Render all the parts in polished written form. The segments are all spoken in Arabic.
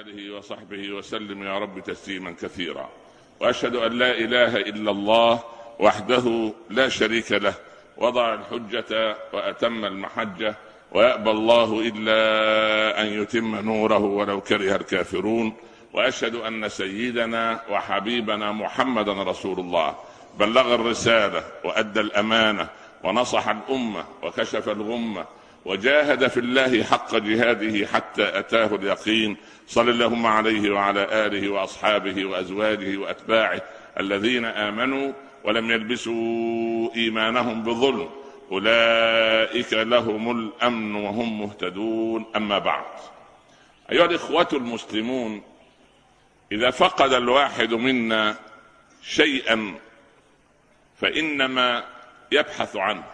آله وصحبه وسلم يا رب تسليما كثيرا. وأشهد أن لا إله إلا الله وحده لا شريك له، وضع الحجة وأتم المحجة، ويأبى الله إلا أن يتم نوره ولو كره الكافرون. وأشهد أن سيدنا وحبيبنا محمدا رسول الله بلغ الرسالة وأدى الأمانة ونصح الأمة وكشف الغمة وجاهد في الله حق جهاده حتى أتاه اليقين. صلى اللهم عليه وعلى آله وأصحابه وأزواجه وأتباعه الذين آمنوا ولم يلبسوا إيمانهم بظلم، أولئك لهم الأمن وهم مهتدون. أما بعد، أيها الإخوة المسلمون، إذا فقد الواحد منا شيئا فإنما يبحث عنه،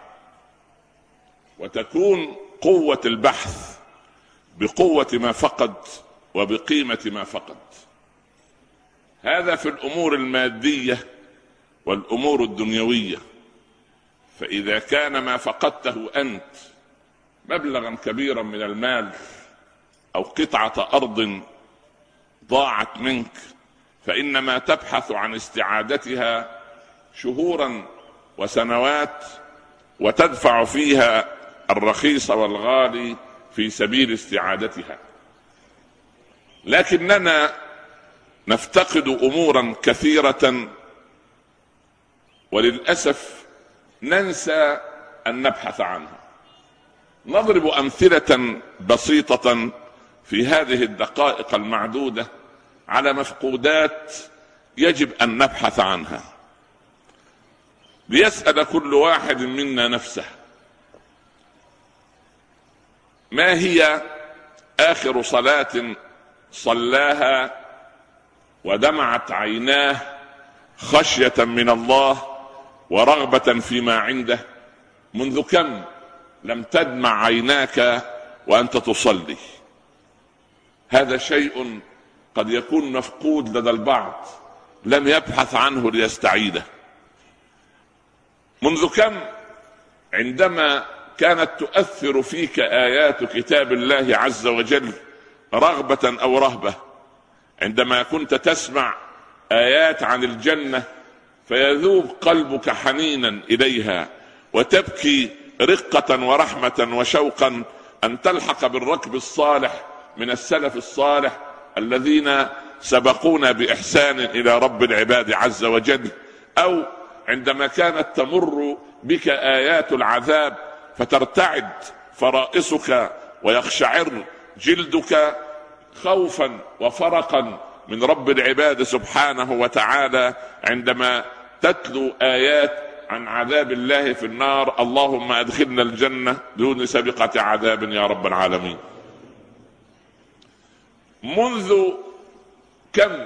وتكون قوة البحث بقوة ما فقد وبقيمة ما فقد. هذا في الأمور المادية والأمور الدنيوية. فإذا كان ما فقدته أنت مبلغا كبيرا من المال أو قطعة أرض ضاعت منك، فإنما تبحث عن استعادتها شهورا وسنوات، وتدفع فيها الرخيص والغالي في سبيل استعادتها. لكننا نفتقد أمورا كثيرة، وللأسف ننسى أن نبحث عنها. نضرب أمثلة بسيطة في هذه الدقائق المعدودة على مفقودات يجب أن نبحث عنها. ليسأل كل واحد منا نفسه: ما هي آخر صلاة صلاها ودمعت عيناه خشية من الله ورغبة فيما عنده؟ منذ كم لم تدمع عيناك وأنت تصلي؟ هذا شيء قد يكون مفقود لدى البعض، لم يبحث عنه ليستعيده. منذ كم عندما كانت تؤثر فيك آيات كتاب الله عز وجل رغبة أو رهبة، عندما كنت تسمع آيات عن الجنة فيذوب قلبك حنينا إليها، وتبكي رقة ورحمة وشوقا أن تلحق بالركب الصالح من السلف الصالح الذين سبقونا بإحسان إلى رب العباد عز وجل. أو عندما كانت تمر بك آيات العذاب فترتعد فرائصك ويقشعر جلدك خوفا وفرقا من رب العباد سبحانه وتعالى، عندما تتلو آيات عن عذاب الله في النار: اللهم أدخلنا الجنة دون سابقة عذاب يا رب العالمين. منذ كم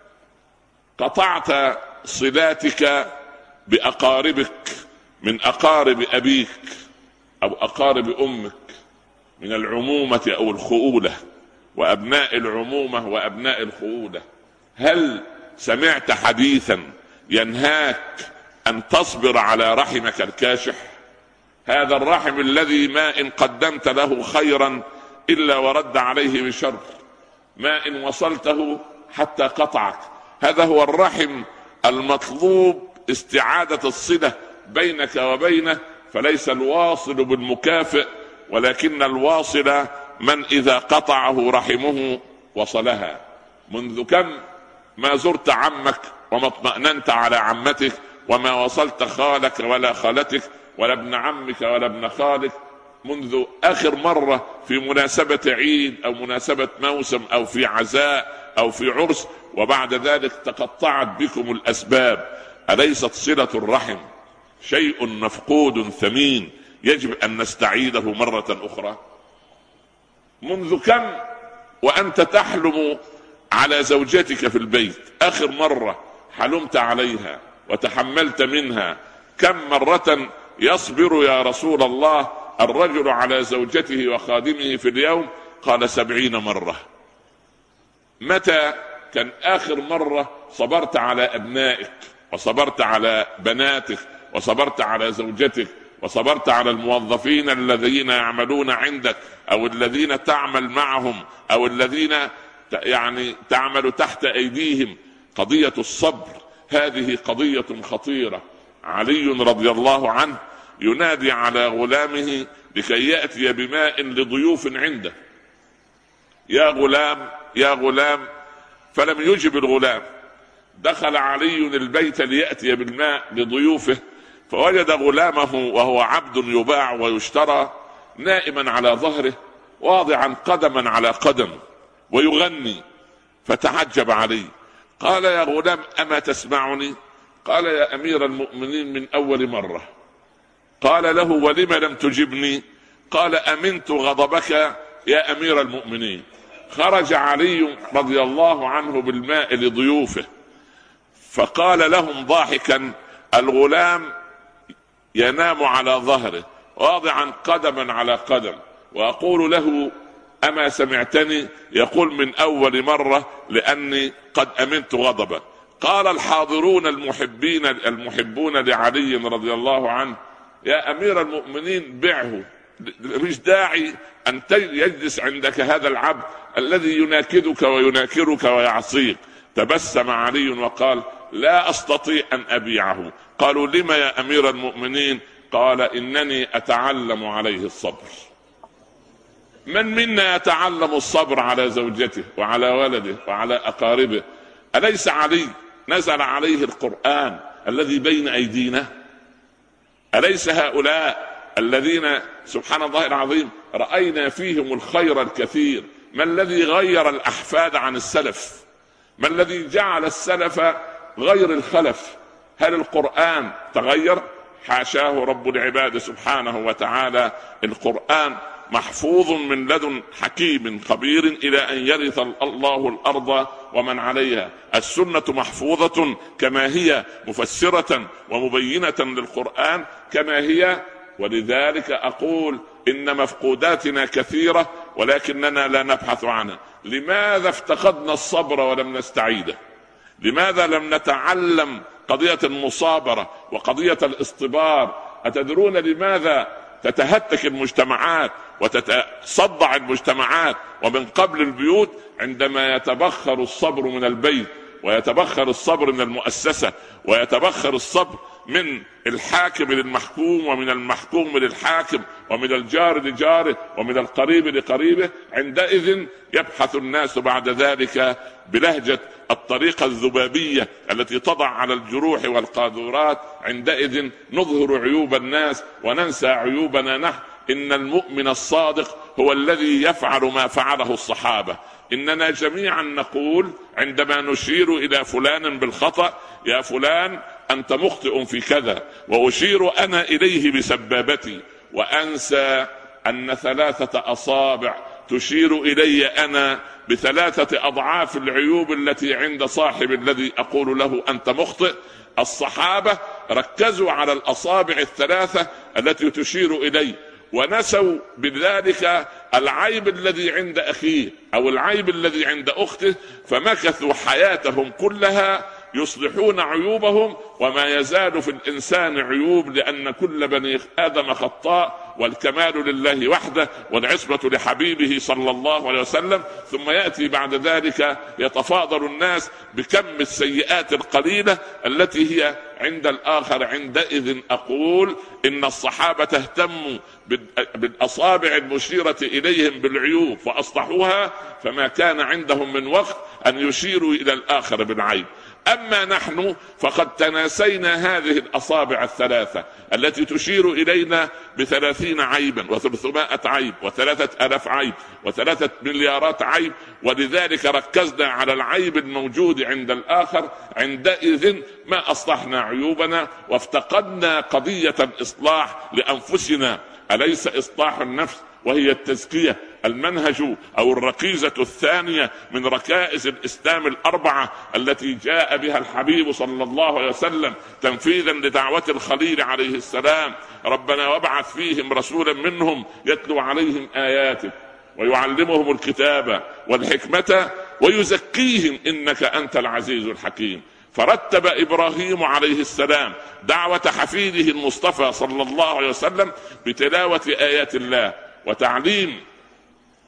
قطعت صلاتك بأقاربك من أقارب أبيك أو أقارب أمك من العمومة أو الخؤولة، وأبناء العمومة وأبناء الخؤولة؟ هل سمعت حديثا ينهاك أن تصبر على رحمك الكاشح؟ هذا الرحم الذي ما إن قدمت له خيرا إلا ورد عليه بشر، ما إن وصلته حتى قطعك. هذا هو الرحم المطلوب استعادة الصلة بينك وبينه. فليس الواصل بالمكافئ، ولكن الواصل من إذا قطعه رحمه وصلها. منذ كم ما زرت عمك وما اطمأننت على عمتك، وما وصلت خالك ولا خالتك ولا ابن عمك ولا ابن خالك؟ منذ آخر مرة في مناسبة عيد أو مناسبة موسم أو في عزاء أو في عرس، وبعد ذلك تقطعت بكم الأسباب؟ أليست صلة الرحم شيء مفقود ثمين يجب أن نستعيده مرة أخرى؟ منذ كم وأنت تحلم على زوجتك في البيت آخر مرة حلمت عليها وتحملت منها؟ كم مرة يصبر يا رسول الله الرجل على زوجته وخادمه في اليوم؟ قال 70 مرة. متى كان آخر مرة صبرت على أبنائك وصبرت على بناتك وصبرت على زوجتك وصبرت على الموظفين الذين يعملون عندك أو الذين تعمل معهم أو الذين يعني تعمل تحت أيديهم. قضية الصبر هذه قضية خطيرة. علي رضي الله عنه ينادي على غلامه لكي يأتي بماء لضيوف عنده: يا غلام يا غلام، فلم يجب الغلام. دخل علي البيت ليأتي بالماء لضيوفه، فوجد غلامه وهو عبد يباع ويشترى نائما على ظهره واضعا قدما على قدم ويغني. فتعجب علي، قال: يا غلام أما تسمعني؟ قال: يا أمير المؤمنين من أول مرة. قال له: ولم لم تجبني؟ قال: أمنت غضبك يا أمير المؤمنين. خرج علي رضي الله عنه بالماء لضيوفه، فقال لهم ضاحكا: الغلام ينام على ظهره واضعا قدما على قدم، وأقول له: أما سمعتني؟ يقول: من أول مرة، لأني قد أمنت غضبه. قال الحاضرون المحبون لعلي رضي الله عنه: يا أمير المؤمنين بعه، مش داعي أن يجلس عندك هذا العبد الذي يناكدك ويناكرك ويعصيك. تبسم علي وقال: لا أستطيع أن أبيعه. قالوا: لما يا أمير المؤمنين؟ قال: إنني أتعلم عليه الصبر. من منا يتعلم الصبر على زوجته وعلى ولده وعلى أقاربه؟ أليس علي نزل عليه القرآن الذي بين أيدينا؟ أليس هؤلاء الذين سبحان الله العظيم رأينا فيهم الخير الكثير؟ ما الذي غير الأحفاد عن السلف؟ ما الذي جعل السلف غير الخلف؟ هل القرآن تغير؟ حاشاه رب العباد سبحانه وتعالى. القرآن محفوظ من لدن حكيم خبير إلى أن يرث الله الأرض ومن عليها. السنة محفوظة كما هي، مفسرة ومبينة للقرآن كما هي. ولذلك أقول إن مفقوداتنا كثيرة ولكننا لا نبحث عنها. لماذا افتقدنا الصبر ولم نستعيده؟ لماذا لم نتعلم قضية المصابرة وقضية الاصطبار؟ أتدرون لماذا تتهتك المجتمعات وتتصدع المجتمعات ومن قبل البيوت؟ عندما يتبخر الصبر من البيت، ويتبخر الصبر من المؤسسة، ويتبخر الصبر من الحاكم للمحكوم، ومن المحكوم للحاكم، ومن الجار لجاره، ومن القريب لقريبه. عندئذ يبحث الناس بعد ذلك بلهجة الطريقة الذبابية التي تضع على الجروح والقاذورات. عندئذ نظهر عيوب الناس وننسى عيوبنا نحن. إن المؤمن الصادق هو الذي يفعل ما فعله الصحابة. إننا جميعا نقول عندما نشير إلى فلان بالخطأ: يا فلان أنت مخطئ في كذا، وأشير أنا إليه بسبابتي، وأنسى أن 3 أصابع تشير إلي أنا ب3 أضعاف العيوب التي عند صاحب الذي أقول له أنت مخطئ. الصحابة ركزوا على الأصابع 3 التي تشير إليه، ونسوا بذلك العيب الذي عند أخيه أو العيب الذي عند أخته، فمكثوا حياتهم كلها يصلحون عيوبهم. وما يزال في الإنسان عيوب، لأن كل بني آدم خطاء، والكمال لله وحده، والعصمة لحبيبه صلى الله عليه وسلم. ثم يأتي بعد ذلك يتفاضل الناس بكم السيئات القليلة التي هي عند الآخر. عندئذ أقول إن الصحابة اهتموا بالأصابع المشيرة إليهم بالعيوب فأصلحوها، فما كان عندهم من وقت أن يشيروا إلى الآخر بالعيب. أما نحن فقد تناسينا هذه الأصابع 3 التي تشير إلينا ب30 عيبا و300 عيب و3000 عيب و3 مليارات عيب، ولذلك ركزنا على العيب الموجود عند الآخر. عندئذ ما أصلحنا عيوبنا وافتقدنا قضية الإصلاح لأنفسنا. أليس إصلاح النفس وهي التزكية المنهج أو الركيزة الثانية من ركائز الإسلام 4 التي جاء بها الحبيب صلى الله عليه وسلم تنفيذا لدعوة الخليل عليه السلام؟ ربنا وابعث فيهم رسولا منهم يتلو عليهم آياتك ويعلمهم الكتاب والحكمة ويزكيهم إنك أنت العزيز الحكيم. فرتب إبراهيم عليه السلام دعوة حفيده المصطفى صلى الله عليه وسلم بتلاوة آيات الله وتعليم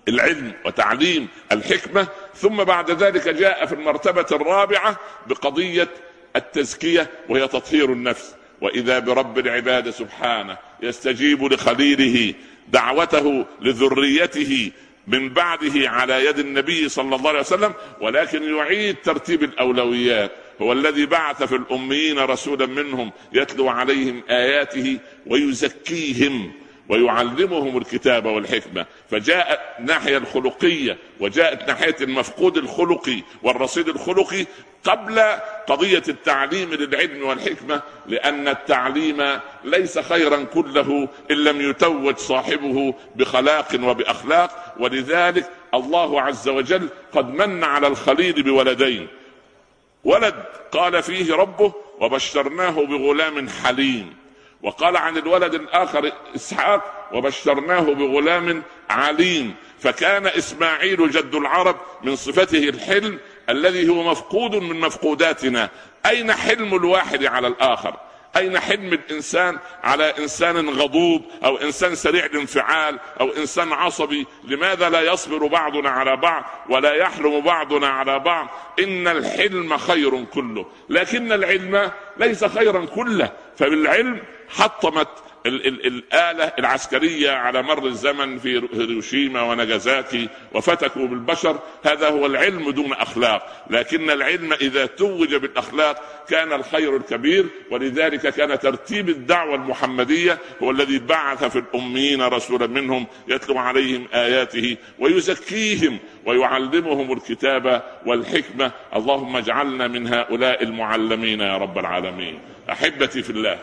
العلم وتعليم الحكمة. ثم بعد ذلك جاء في المرتبة الرابعة بقضية التزكية وهي تطهير النفس. وإذا برب العباد سبحانه يستجيب لخليله دعوته لذريته من بعده على يد النبي صلى الله عليه وسلم، ولكن يعيد ترتيب الأولويات. هو الذي بعث في الأميين رسولا منهم يتلو عليهم آياته ويزكيهم ويعلمهم الكتاب والحكمة. فجاءت ناحية الخلقية وجاءت ناحية المفقود الخلقي والرصيد الخلقي قبل قضية التعليم للعلم والحكمة، لأن التعليم ليس خيرا كله إن لم يتوج صاحبه بخلاق وبأخلاق. ولذلك الله عز وجل قد من على الخليل بولدين: ولد قال فيه ربه وبشرناه بغلام حليم، وقال عن الولد الآخر إسحاق وبشرناه بغلام عليم. فكان إسماعيل جد العرب من صفته الحلم الذي هو مفقود من مفقوداتنا. أين حلم الواحد على الآخر؟ أين حلم الإنسان على إنسان غضوب أو إنسان سريع الانفعال أو إنسان عصبي؟ لماذا لا يصبر بعضنا على بعض ولا يحلم بعضنا على بعض؟ إن الحلم خير كله، لكن العلم ليس خيرا كله. فبالعلم حطمت الآلة العسكرية على مر الزمن في هيروشيما وناجازاكي وفتكوا بالبشر. هذا هو العلم دون أخلاق، لكن العلم إذا توج بالأخلاق كان الخير الكبير. ولذلك كان ترتيب الدعوة المحمدية هو الذي بعث في الأميين رسولا منهم يتلو عليهم آياته ويزكيهم ويعلمهم الكتاب والحكمة. اللهم اجعلنا من هؤلاء المعلمين يا رب العالمين. أحبتي في الله،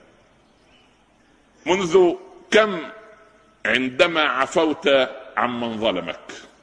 منذ كم عندما عفوت عمن ظلمك؟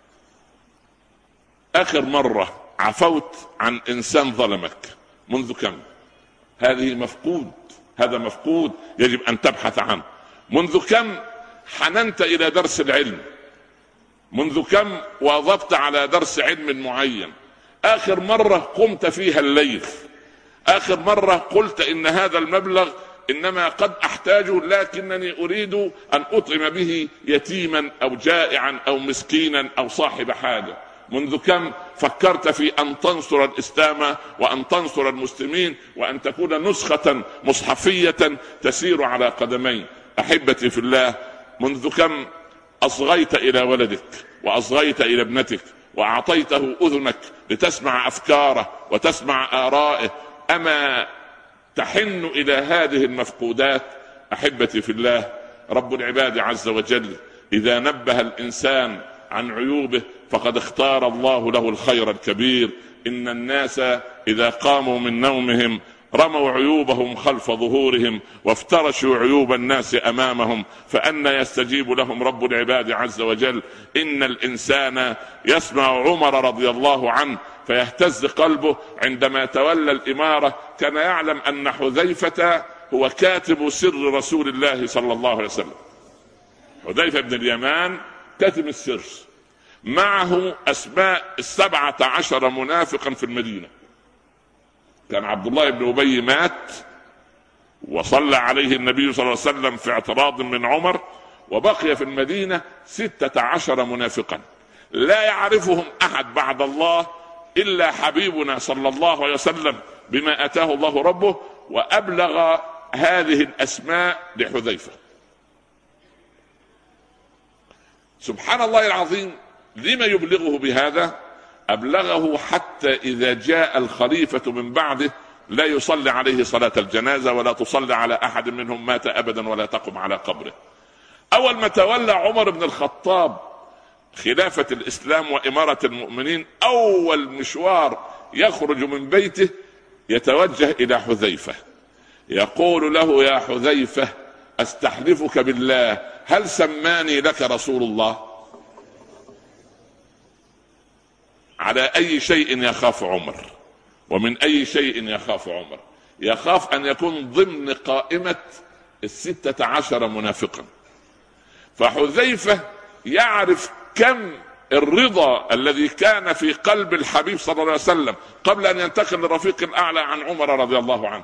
آخر مرة عفوت عن إنسان ظلمك منذ كم؟ هذه مفقود، هذا مفقود يجب أن تبحث عنه. منذ كم حننت إلى درس العلم؟ منذ كم واظبت على درس علم معين؟ آخر مرة قمت فيها الليل؟ آخر مرة قلت إن هذا المبلغ إنما قد أحتاجه لكنني أريد أن أطعم به يتيما أو جائعا أو مسكينا أو صاحب حاجة؟ منذ كم فكرت في أن تنصر الإسلام وأن تنصر المسلمين وأن تكون نسخة مصحفية تسير على قدمين؟ أحبتي في الله، منذ كم أصغيت إلى ولدك وأصغيت إلى ابنتك وأعطيته أذنك لتسمع أفكاره وتسمع آرائه؟ أما تحن إلى هذه المفقودات؟ أحبتي في الله، رب العباد عز وجل إذا نبه الإنسان عن عيوبه فقد اختار الله له الخير الكبير. إن الناس إذا قاموا من نومهم رموا عيوبهم خلف ظهورهم وافترشوا عيوب الناس أمامهم، فأنى يستجيب لهم رب العباد عز وجل؟ إن الإنسان يسمع عمر رضي الله عنه فيهتز قلبه عندما تولى الإمارة. كان يعلم أن حذيفة هو كاتب سر رسول الله صلى الله عليه وسلم. حذيفة بن اليمان كاتب السر، معه أسماء 17 منافقا في المدينة. كان عبد الله بن أبي مات وصلى عليه النبي صلى الله عليه وسلم في اعتراض من عمر، وبقي في المدينة 16 منافقا لا يعرفهم أحد بعد الله إلا حبيبنا صلى الله عليه وسلم بما أتاه الله ربه، وأبلغ هذه الأسماء لحذيفة. سبحان الله العظيم، لما يبلغه بهذا؟ أبلغه حتى إذا جاء الخليفة من بعده لا يصلي عليه صلاة الجنازة ولا تصلي على أحد منهم مات أبدا ولا تقم على قبره. أول ما تولى عمر بن الخطاب خلافة الإسلام وإمارة المؤمنين، أول مشوار يخرج من بيته يتوجه إلى حذيفة يقول له: يا حذيفة، أستحلفك بالله، هل سماني لك رسول الله؟ على أي شيء يخاف عمر؟ ومن أي شيء يخاف عمر؟ يخاف أن يكون ضمن قائمة 16 منافقا. فحذيفة يعرف كم الرضا الذي كان في قلب الحبيب صلى الله عليه وسلم قبل أن ينتقل للرفيق الأعلى عن عمر رضي الله عنه.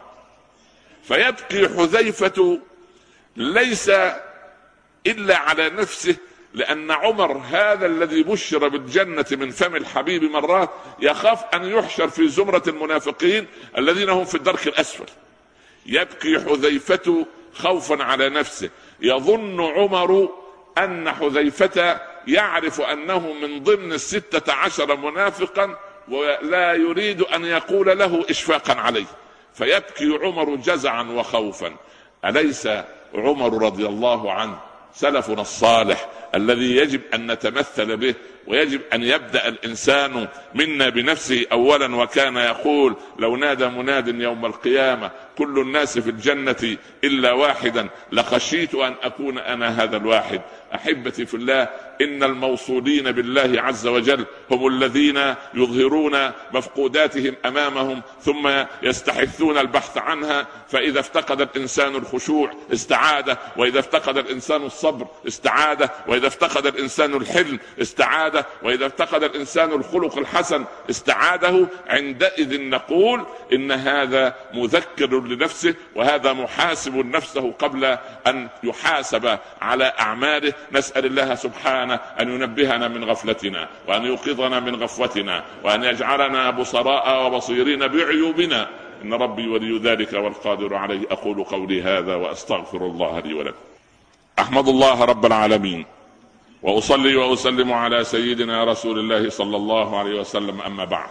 فيبكي حذيفة ليس إلا على نفسه لأن عمر هذا الذي بشر بالجنة من فم الحبيب مرات يخاف أن يحشر في زمرة المنافقين الذين هم في الدرك الأسفل. يبكي حذيفة خوفا على نفسه، يظن عمر أن حذيفة يعرف أنه من ضمن 16 منافقا ولا يريد أن يقول له إشفاقا عليه، فيبكي عمر جزعا وخوفا. أليس عمر رضي الله عنه سلفنا الصالح الذي يجب أن نتمثل به، ويجب أن يبدأ الإنسان منا بنفسه أولا؟ وكان يقول: لو نادى مناد يوم القيامة كل الناس في الجنة إلا واحدا لخشيت أن أكون أنا هذا الواحد. أحبتي في الله، إن الموصولين بالله عز وجل هم الذين يظهرون مفقوداتهم أمامهم ثم يستحثون البحث عنها. فإذا افتقد الإنسان الخشوع استعاده، وإذا افتقد الإنسان الصبر استعاده، وإذا افتقد الإنسان الحلم استعاده، وإذا افتقد الإنسان الخلق الحسن استعاده. عندئذ نقول إن هذا مذكر لنفسه، وهذا محاسب نفسه قبل أن يحاسب على أعماله. نسأل الله سبحانه أن ينبهنا من غفلتنا، وأن يوقظنا من غفوتنا، وأن يجعلنا بصراء وبصيرين بعيوبنا، إن ربي ولي ذلك والقادر عليه. أقول قولي هذا وأستغفر الله لي ولكم. أحمد الله رب العالمين، وأصلي وأسلم على سيدنا رسول الله صلى الله عليه وسلم. أما بعد،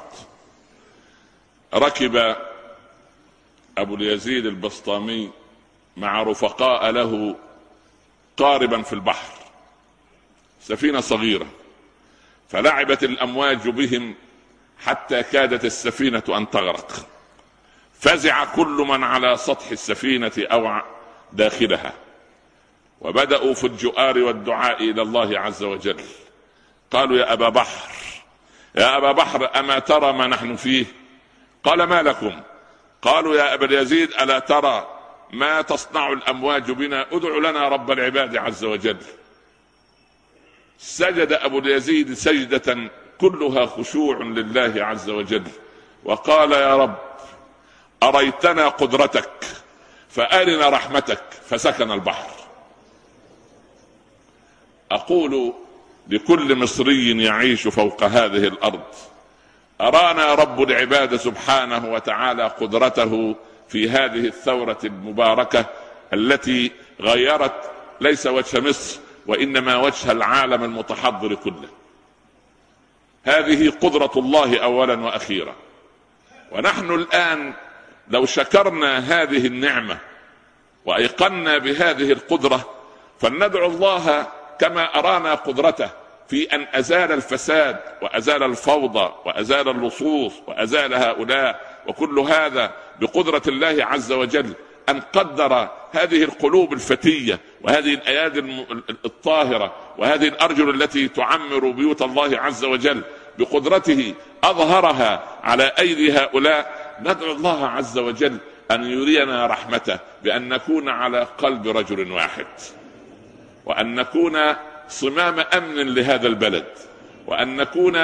ركب أبو اليزيد البسطامي مع رفقاء له قاربا في البحر، سفينة صغيرة، فلعبت الأمواج بهم حتى كادت السفينة أن تغرق. فزع كل من على سطح السفينة أو داخلها، وبدأوا في الجؤار والدعاء إلى الله عز وجل. قالوا: يا أبا بحر، يا أبا بحر، أما ترى ما نحن فيه؟ قال: ما لكم؟ قالوا: يا أبا اليزيد، ألا ترى ما تصنع الأمواج بنا؟ ادع لنا رب العباد عز وجل. سجد أبو اليزيد سجدة كلها خشوع لله عز وجل، وقال: يا رب، أريتنا قدرتك فأرنا رحمتك، فسكن البحر. أقول لكل مصري يعيش فوق هذه الأرض: أرانا رب العباد سبحانه وتعالى قدرته في هذه الثورة المباركة التي غيرت ليس وجه مصر وإنما وجه العالم المتحضر كله. هذه قدرة الله أولا وأخيرا، ونحن الآن لو شكرنا هذه النعمة وأيقنا بهذه القدرة فلندعو الله كما أرانا قدرته في أن أزال الفساد وأزال الفوضى وأزال اللصوص وأزال هؤلاء، وكل هذا بقدرة الله عز وجل، أن قدر هذه القلوب الفتية وهذه الأيادي الطاهرة وهذه الأرجل التي تعمر بيوت الله عز وجل بقدرته أظهرها على أيدي هؤلاء. ندعو الله عز وجل أن يرينا رحمته بأن نكون على قلب رجل واحد، وأن نكون صمام أمن لهذا البلد، وأن نكون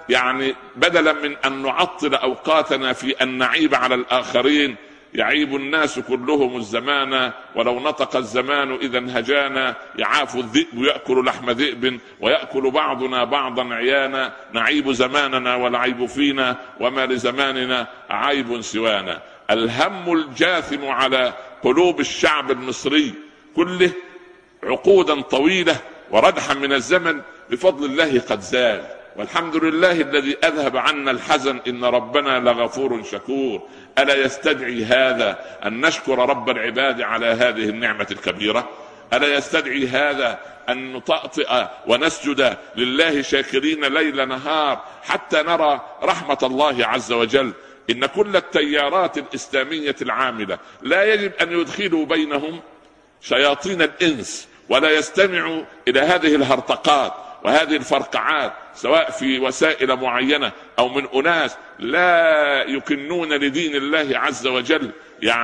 بدلا من أن نعطل أوقاتنا في أن نعيب على الآخرين. يعيب الناس كلهم الزمان، ولو نطق الزمان إذا هجانا. يعاف الذئب يأكل لحم ذئب، ويأكل بعضنا بعضا عيانا. نعيب زماننا والعيب فينا، وما لزماننا عيب سوانا. الهم الجاثم على قلوب الشعب المصري كله عقودا طويلة وردحا من الزمن بفضل الله قد زال، والحمد لله الذي أذهب عنا الحزن، إن ربنا لغفور شكور. ألا يستدعي هذا أن نشكر رب العباد على هذه النعمة الكبيرة؟ ألا يستدعي هذا أن نطأطئ ونسجد لله شاكرين ليل نهار حتى نرى رحمة الله عز وجل؟ إن كل التيارات الإسلامية العاملة لا يجب أن يدخلوا بينهم شياطين الإنس، ولا يستمعوا إلى هذه الهرطقات وهذه الفرقعات، سواء في وسائل معينة أو من أناس لا يكنون لدين الله عز وجل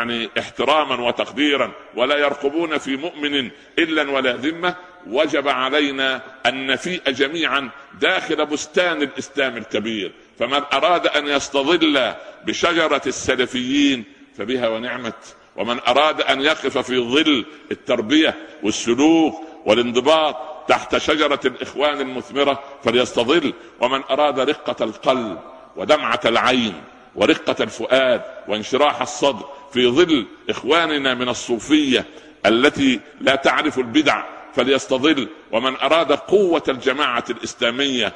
احتراما وتقديرا، ولا يرقبون في مؤمن إلا ولا ذمة. وجب علينا أن نفيء جميعا داخل بستان الإسلام الكبير، فمن أراد أن يستظل بشجرة السلفيين فبها ونعمت، ومن أراد أن يقف في ظل التربية والسلوك والانضباط تحت شجرة الإخوان المثمرة فليستظل. ومن أراد رقة القلب ودمعة العين ورقة الفؤاد وانشراح الصدر في ظل إخواننا من الصوفية التي لا تعرف البدع فليستظل. ومن أراد قوة الجماعة الإسلامية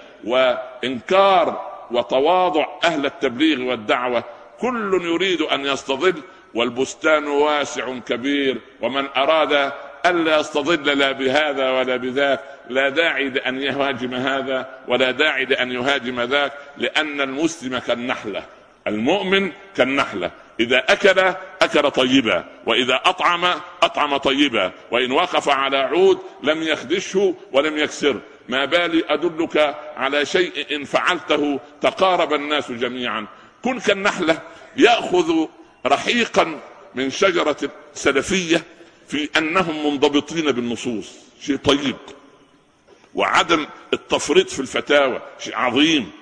وإنكار وتواضع أهل التبليغ والدعوة كل يريد أن يستظل، والبستان واسع كبير. ومن أراد ألا يستظل لا بهذا ولا بذاك لا داعي لأن يهاجم هذا ولا داعي لأن يهاجم ذاك، لأن المسلم كالنحلة، المؤمن كالنحلة، إذا أكل طيبا، وإذا أطعم طيبا، وإن وقف على عود لم يخدشه ولم يكسر. ما بالي أدلك على شيء إن فعلته تقارب الناس جميعا. كن كالنحلة يأخذ رحيقا من شجرة سلفية في أنهم منضبطين بالنصوص، شيء طيب، وعدم التفريط في الفتاوى شيء عظيم.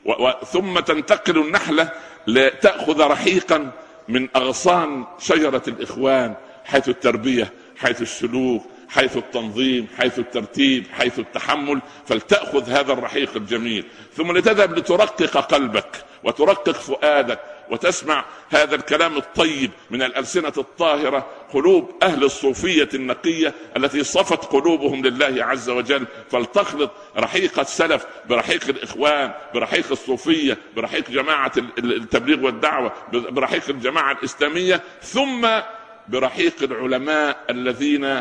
ثم تنتقل النحلة لتأخذ رحيقا من أغصان شجرة الإخوان، حيث التربية، حيث السلوك، حيث التنظيم، حيث الترتيب، حيث التحمل. فلتأخذ هذا الرحيق الجميل ثم لتذهب لترقق قلبك وترقق فؤادك وتسمع هذا الكلام الطيب من الألسنة الطاهرة، قلوب أهل الصوفية النقية التي صفت قلوبهم لله عز وجل. فلتخلط رحيق السلف برحيق الإخوان، برحيق الصوفية، برحيق جماعة التبليغ والدعوة، برحيق الجماعة الإسلامية، ثم برحيق العلماء الذين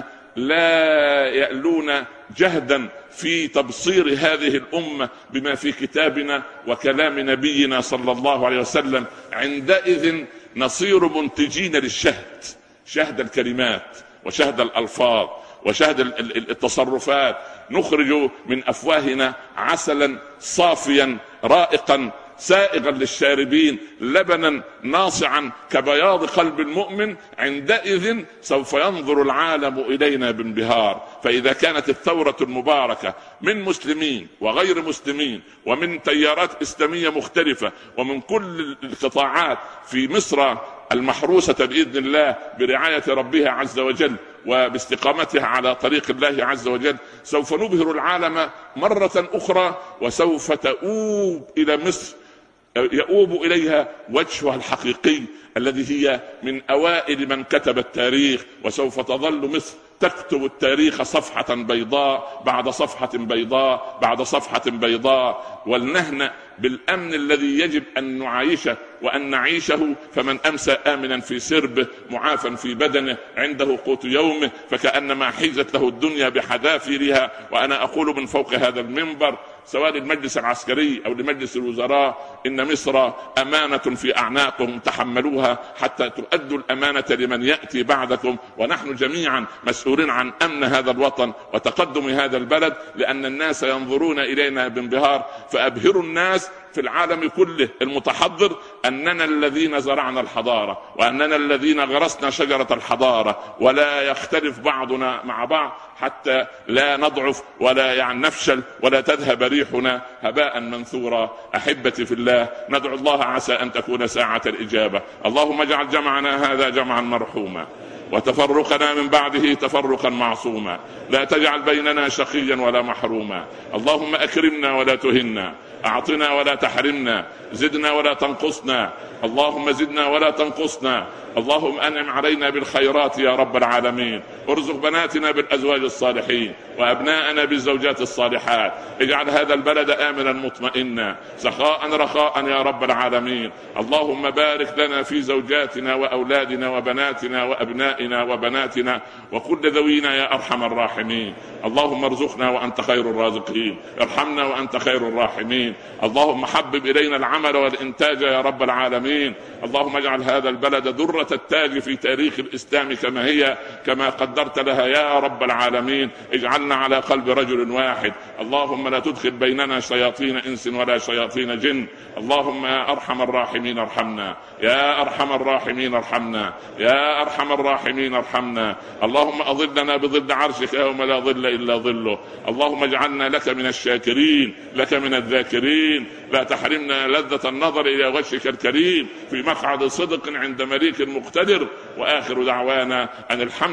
لا يألون جهدا في تبصير هذه الأمة بما في كتابنا وكلام نبينا صلى الله عليه وسلم. عندئذ نصير منتجين للشهد، شهد الكلمات وشهد الألفاظ وشهد التصرفات، نخرج من أفواهنا عسلا صافيا رائقا سائغا للشاربين، لبنا ناصعا كبياض قلب المؤمن. عندئذ سوف ينظر العالم إلينا بانبهار. فإذا كانت الثورة المباركة من مسلمين وغير مسلمين ومن تيارات إسلامية مختلفة ومن كل القطاعات في مصر المحروسة بإذن الله برعاية ربها عز وجل وباستقامتها على طريق الله عز وجل، سوف نبهر العالم مرة أخرى، وسوف تؤوب إلى مصر، يؤوب إليها وجهها الحقيقي الذي هي من أوائل من كتب التاريخ. وسوف تظل مصر تكتب التاريخ صفحة بيضاء بعد صفحة بيضاء بعد صفحة بيضاء، ولنهنأ بالأمن الذي يجب أن نعيشه وأن نعيشه. فمن أمسى آمنا في سربه معافا في بدنه عنده قوت يومه فكأنما حيزت له الدنيا بحذافيرها. وأنا أقول من فوق هذا المنبر سواء للمجلس العسكري أو لمجلس الوزراء إن مصر أمانة في أعناقهم، تحملوها حتى تؤدوا الأمانة لمن يأتي بعدكم. ونحن جميعا مسؤولين عن أمن هذا الوطن وتقدم هذا البلد، لأن الناس ينظرون إلينا بانبهار. فأبهروا الناس في العالم كله المتحضر أننا الذين زرعنا الحضارة وأننا الذين غرسنا شجرة الحضارة، ولا يختلف بعضنا مع بعض حتى لا نضعف ولا نفشل ولا تذهب ريحنا هباء منثورا. أحبتي في الله، ندعو الله عسى أن تكون ساعة الإجابة. اللهم اجعل جمعنا هذا جمعا مرحوما وتفرقنا من بعده تفرقا معصوما، لا تجعل بيننا شقيا ولا محروما. اللهم أكرمنا ولا تهنا، أعطنا ولا تحرمنا، زدنا ولا تنقصنا. اللهم زدنا ولا تنقصنا. اللهم أنعم علينا بالخيرات يا رب العالمين. ارزق بناتنا بالأزواج الصالحين وأبناءنا بالزوجات الصالحات. اجعل هذا البلد آمنا مطمئنا سخاء رخاء يا رب العالمين. اللهم بارك لنا في زوجاتنا وأولادنا وبناتنا وأبنائنا وبناتنا وكل ذوينا يا أرحم الراحمين. اللهم ارزقنا وأنت خير الرازقين، ارحمنا وأنت خير الراحمين. اللهم حبب إلينا العمل والإنتاج يا رب العالمين. اللهم اجعل هذا البلد درة التاج في تاريخ الإسلام كما هي، كما قدرت لها يا رب العالمين. اجعلنا على قلب رجل واحد. اللهم لا تدخل بيننا شياطين إنس ولا شياطين جن. اللهم يا أرحم الراحمين ارحمنا، يا أرحم الراحمين ارحمنا، يا أرحم الراحمين ارحمنا. اللهم أظلنا بظل عرشك يوم لا ظل إلا ظله. اللهم اجعلنا لك من الشاكرين، لك من الذاكرين. لا تحرمنا لذة النظر إلى وجهك الكريم في مقعد صدق عند مليك مقتدر. وآخر دعوانا أن الحمد لله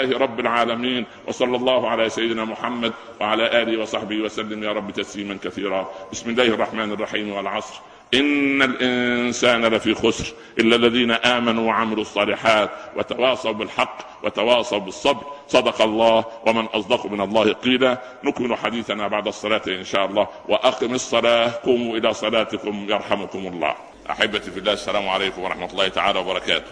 لله رب العالمين، وصلى الله على سيدنا محمد وعلى آله وصحبه وسلم يا رب تسليما كثيرا. بسم الله الرحمن الرحيم. والعصر إن الإنسان لفي خسر إلا الذين آمنوا وعملوا الصالحات وتواصوا بالحق وتواصوا بالصبر. صدق الله ومن أصدق من الله قيلا. نكمل حديثنا بعد الصلاة إن شاء الله. وأقم الصلاة قوموا إلى صلاتكم يرحمكم الله. أحبتي في الله، السلام عليكم ورحمة الله تعالى وبركاته.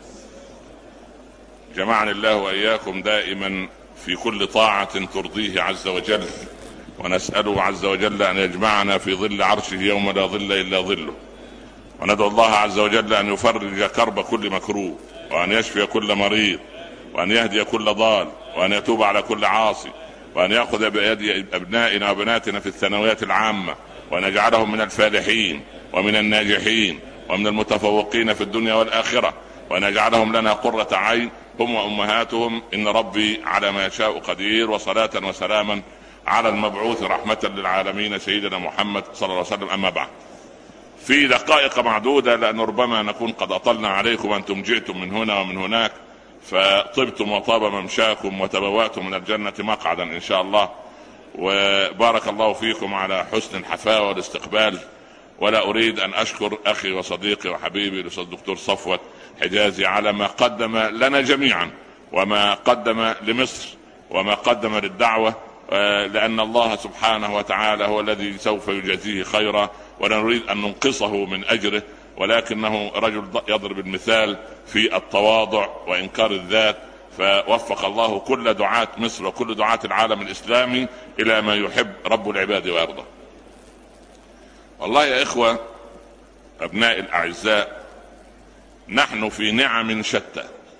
جمعني الله وإياكم دائما في كل طاعة ترضيه عز وجل، ونسأله عز وجل أن يجمعنا في ظل عرشه يوم لا ظل إلا ظله، وندعو الله عز وجل أن يفرج كرب كل مكروه، وأن يشفي كل مريض، وأن يهدي كل ضال، وأن يتوب على كل عاصي، وأن يأخذ بيد أبنائنا وبناتنا في الثانويات العامة، وأن يجعلهم من الفالحين ومن الناجحين ومن المتفوقين في الدنيا والآخرة، وأن يجعلهم لنا قرة عين هم وأمهاتهم، إن ربي على ما يشاء قدير. وصلاة وسلاما على المبعوث رحمة للعالمين سيدنا محمد صلى الله عليه وسلم. أما بعد، في دقائق معدودة، لأن ربما نكون قد أطلنا عليكم وأنتم جئتم من هنا ومن هناك، فطبتم وطاب ممشاكم وتبوأتم من الجنة مقعدا إن شاء الله. وبارك الله فيكم على حسن الحفاوة والاستقبال. ولا أريد أن أشكر أخي وصديقي وحبيبي الأستاذ الدكتور صفوت حجازي على ما قدم لنا جميعا، وما قدم لمصر، وما قدم للدعوة، لأن الله سبحانه وتعالى هو الذي سوف يجازيه خيرا، ولا نريد أن ننقصه من أجره، ولكنه رجل يضرب المثال في التواضع وإنكار الذات. فوفق الله كل دعاة مصر وكل دعاة العالم الإسلامي إلى ما يحب رب العباد ويرضى. والله يا إخوة أبناء الأعزاء، نحن في نعم شتى،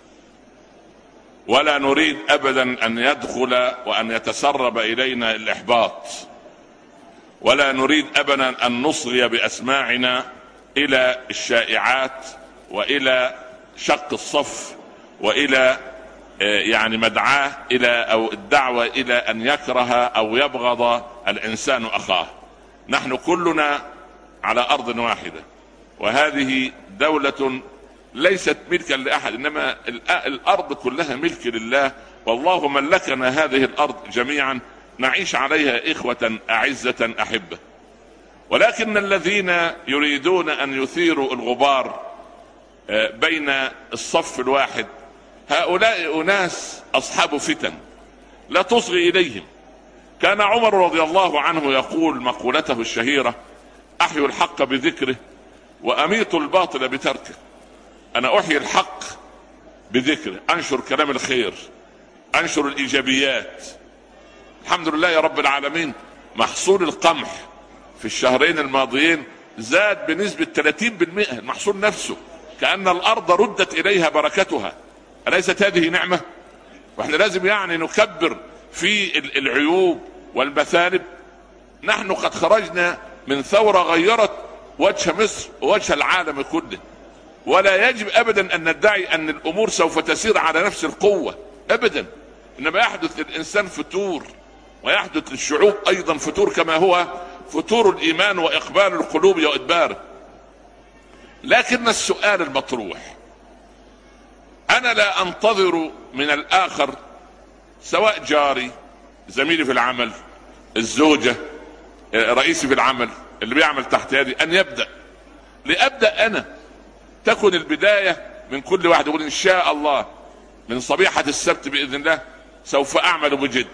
ولا نريد أبدا أن يدخل وأن يتسرب إلينا الإحباط، ولا نريد أبدا أن نصغي بأسماعنا إلى الشائعات وإلى شق الصف وإلى يعني مدعاه إلى أو الدعوة إلى أن يكره أو يبغض الإنسان أخاه. نحن كلنا على أرض واحدة، وهذه دولة ليست ملكا لأحد، إنما الأرض كلها ملك لله، والله ملكنا هذه الأرض جميعا نعيش عليها إخوة أعزة أحبة. ولكن الذين يريدون أن يثيروا الغبار بين الصف الواحد، هؤلاء أناس أصحاب فتن لا تصغي إليهم. كان عمر رضي الله عنه يقول مقولته الشهيرة: أحيوا الحق بذكره وأميتوا الباطل بتركه. أنا أحيي الحق بذكره، أنشر كلام الخير، أنشر الإيجابيات. الحمد لله يا رب العالمين، محصول القمح في الشهرين الماضيين زاد بنسبة 30%، المحصول نفسه كأن الأرض ردت إليها بركتها. أليست هذه نعمة؟ وإحنا لازم يعني نكبر في العيوب والمثالب. نحن قد خرجنا من ثورة غيرت وجه مصر ووجه العالم كله، ولا يجب أبدا أن ندعي أن الأمور سوف تسير على نفس القوة أبدا، إنما يحدث للإنسان فتور، ويحدث للشعوب أيضا فتور، كما هو فتور الإيمان وإقبال القلوب وإدباره. لكن السؤال المطروح: أنا لا أنتظر من الآخر، سواء جاري، زميلي في العمل، الزوجة، رئيسي في العمل اللي بيعمل تحت يدي، أن يبدأ. لأبدأ أنا، تكون البداية من كل واحد يقول إن شاء الله من صبيحة السبت بإذن الله سوف أعمل بجد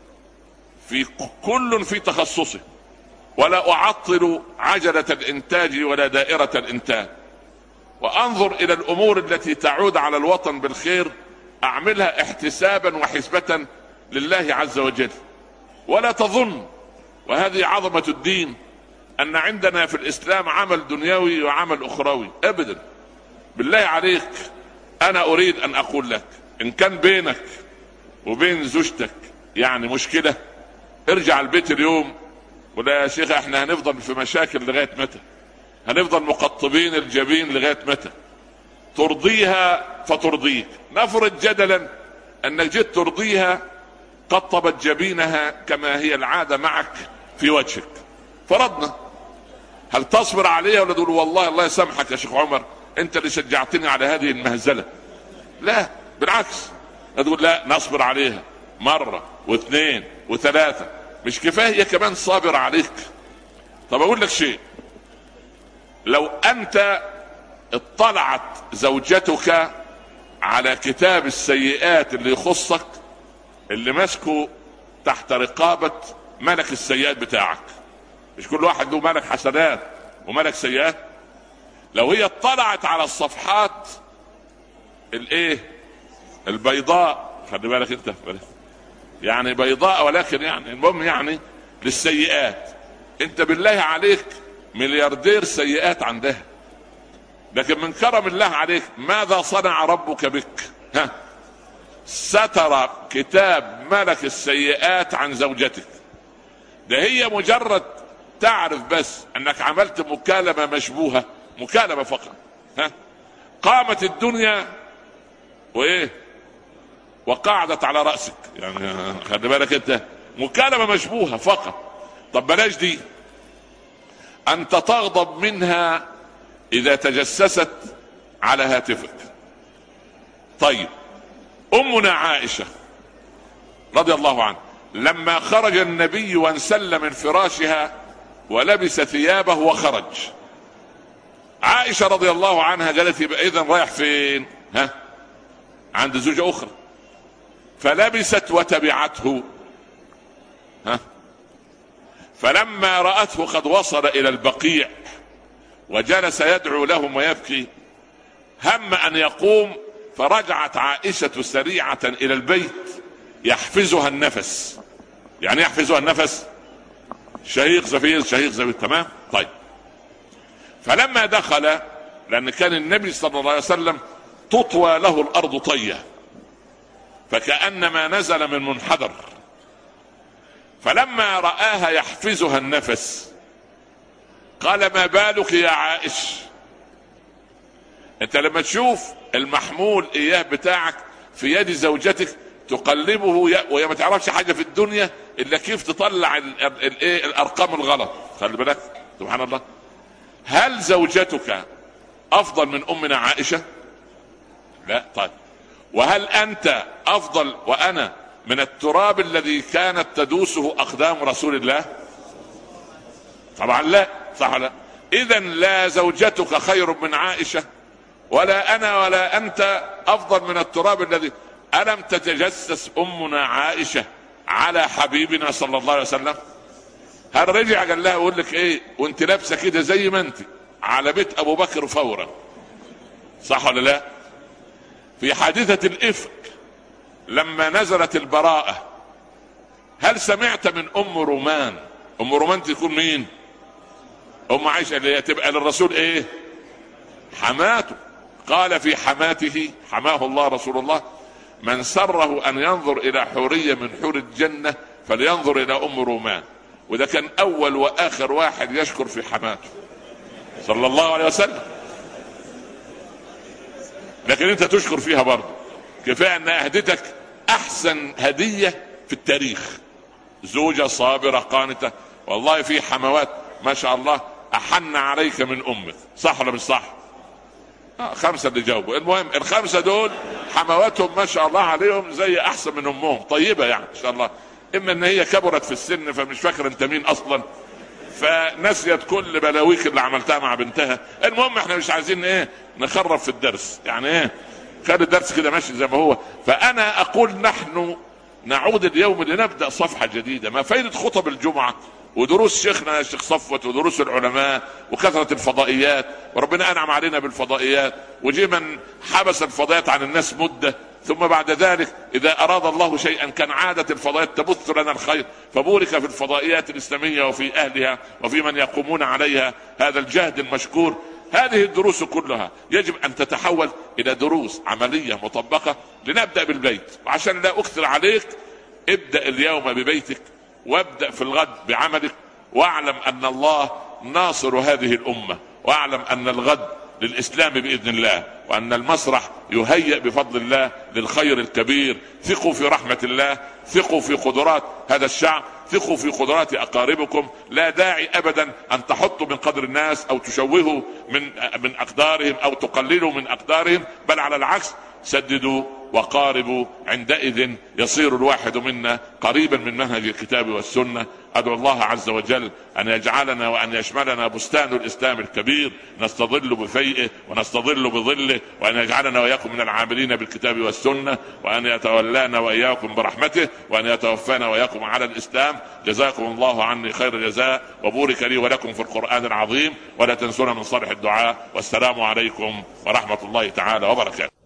في كل في تخصصه، ولا أعطل عجلة الإنتاج ولا دائرة الإنتاج، وأنظر إلى الأمور التي تعود على الوطن بالخير أعملها احتسابا وحسبة لله عز وجل. ولا تظن، وهذه عظمة الدين، أن عندنا في الإسلام عمل دنيوي وعمل أخروي أبدا. بالله عليك، أنا أريد أن أقول لك، إن كان بينك وبين زوجتك يعني مشكلة، ارجع البيت اليوم ولا يا شيخ احنا هنفضل في مشاكل لغاية متى؟ هنفضل مقطبين الجبين لغاية متى؟ ترضيها فترضيك. نفرض جدلا أنك جيت ترضيها، قطبت جبينها كما هي العادة معك في وجهك، فرضنا، هل تصبر عليها ولا تقول والله الله يسامحك يا شيخ عمر انت اللي شجعتني على هذه المهزلة؟ لا، بالعكس، تقول لا نصبر عليها مرة واثنين وثلاثة، مش كفاية هي كمان صابر عليك؟ طب اقول لك شيء، لو انت اطلعت زوجتك على كتاب السيئات اللي يخصك، اللي ماسكه تحت رقابة ملك السيئات بتاعك، مش كل واحد له ملك حسنات وملك سيئات، لو هي اطلعت على الصفحات الايه البيضاء، خلي بالك انت يعني بيضاء ولكن يعني المهم يعني للسيئات، انت بالله عليك ملياردير سيئات عندها، لكن من كرم الله عليك ماذا صنع ربك بك؟ ستر كتاب ملك السيئات عن زوجتك. ده هي مجرد تعرف بس انك عملت مكالمة مشبوهة، مكالمة فقط، قامت الدنيا وايه وقعدت على رأسك، يعني خلي بالك انت مكالمة مشبوهة فقط. طب بلاش دي، انت تغضب منها اذا تجسست على هاتفك. طيب امنا عائشة رضي الله عنها لما خرج النبي وانسل من فراشها ولبس ثيابه وخرج، عائشة رضي الله عنها قالت يبقى اذا رايح فين؟ عند زوجة اخرى، فلبست وتبعته. فلما رأته قد وصل الى البقيع وجلس يدعو لهم ويبكي، هم ان يقوم، فرجعت عائشة سريعة الى البيت يحفزها النفس. يعني يحفزها النفس، شهيق زفير شهيق زفير، تمام. طيب فلما دخل، لان كان النبي صلى الله عليه وسلم تطوى له الارض طية فكأنما نزل من منحدر، فلما رآها يحفزها النفس قال ما بالك يا عائش؟ انت لما تشوف المحمول اياه بتاعك في يد زوجتك تقلبه وهي ما تعرفش حاجة في الدنيا الا كيف تطلع الارقام الغلط، خلي بالك سبحان الله. هل زوجتك افضل من امنا عائشة؟ لا. طيب وهل انت افضل وانا من التراب الذي كانت تدوسه اقدام رسول الله؟ طبعا لا، صح لا؟ اذا لا زوجتك خير من عائشة ولا انا ولا انت افضل من التراب الذي. الم تتجسس امنا عائشة على حبيبنا صلى الله عليه وسلم؟ هل رجع قال لها اقول لك ايه وانت لابسه كده زي ما انت على بيت ابو بكر فورا؟ صح ولا لا؟ في حادثة الافك لما نزلت البراءة، هل سمعت من ام رومان؟ ام رومان تكون مين؟ ام عائشة اللي هي تبقى للرسول ايه؟ حماته. قال في حماته حماه الله رسول الله من سره ان ينظر الى حورية من حور الجنة فلينظر الى ام رومان. وده كان اول واخر واحد يشكر في حماته صلى الله عليه وسلم، لكن انت تشكر فيها برضه. كفاية ان اهدتك احسن هدية في التاريخ، زوجة صابرة قانتة. والله في حموات ما شاء الله احن عليك من امك، صح ولا مش صح؟ 5 اللي جاوبوا. المهم ال5 دول حمواتهم ما شاء الله عليهم زي احسن من امهم، طيبة يعني ان شاء الله. اما ان هي كبرت في السن فمش فاكر انت مين اصلا، فنسيت كل بلاويك اللي عملتها مع بنتها. المهم احنا مش عايزين ايه نخرب في الدرس، يعني ايه خلي الدرس كده ماشي زي ما هو. فانا اقول نحن نعود اليوم لنبدأ صفحة جديدة. ما فايدة خطب الجمعة ودروس شيخنا الشيخ صفوت ودروس العلماء وكثرة الفضائيات، وربنا انعم علينا بالفضائيات، وجي من حبس الفضائيات عن الناس مدة، ثم بعد ذلك اذا اراد الله شيئا كان عادة الفضائيات تبث لنا الخير، فبورك في الفضائيات الاسلامية وفي اهلها وفي من يقومون عليها هذا الجهد المشكور. هذه الدروس كلها يجب ان تتحول الى دروس عملية مطبقة. لنبدأ بالبيت، وعشان لا اكثر عليك ابدأ اليوم ببيتك وابدأ في الغد بعملك، واعلم ان الله ناصر هذه الامة، واعلم ان الغد للاسلام باذن الله، وان المسرح يهيأ بفضل الله للخير الكبير. ثقوا في رحمة الله، ثقوا في قدرات هذا الشعب، ثقوا في اقاربكم. لا داعي ابدا ان تحطوا من قدر الناس او تشوهوا من اقدارهم او تقللوا من اقدارهم، بل على العكس سددوا وقاربوا، عندئذ يصير الواحد منا قريبا من منهج الكتاب والسنة. أدعو الله عز وجل أن يجعلنا وأن يشملنا بستان الإسلام الكبير نستظل بفيئه ونستظل بظله، وأن يجعلنا وإياكم من العاملين بالكتاب والسنة، وأن يتولانا وإياكم برحمته، وأن يتوفانا وإياكم على الإسلام. جزاكم الله عني خير الجزاء، وبورك لي ولكم في القرآن العظيم، ولا تنسونا من صالح الدعاء. والسلام عليكم ورحمة الله تعالى وبركاته.